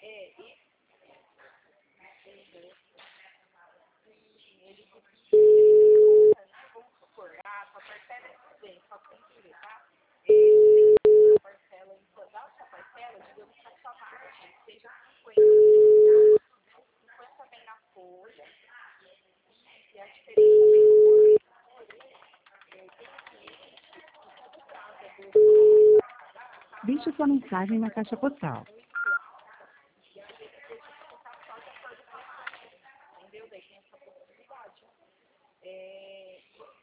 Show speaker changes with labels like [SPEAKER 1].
[SPEAKER 1] Deixe sua mensagem na caixa postal.
[SPEAKER 2] Entendeu? Daí tem essa possibilidade.